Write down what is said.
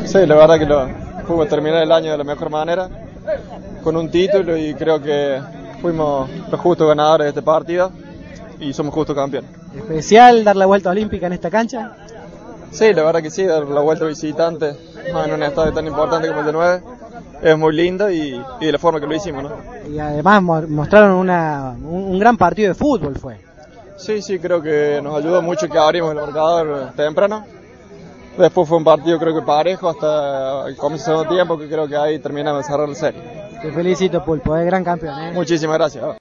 Sí, la verdad que pudimos terminar el año de la mejor manera, con un título, y creo que fuimos los justos ganadores de este partido y somos justos campeones. ¿Especial dar la vuelta olímpica en esta cancha? Sí, la verdad que sí, dar la vuelta visitante, más en un estadio tan importante como el de 9, es muy lindo y de la forma que lo hicimos, ¿no? Y además mostraron un gran partido de fútbol fue. Sí, creo que nos ayudó mucho que abrimos el marcador temprano. Después fue un partido creo que parejo hasta el comienzo del segundo tiempo, que creo que ahí terminamos de cerrar la serie. Te felicito, Pulpo, gran campeón. Muchísimas gracias.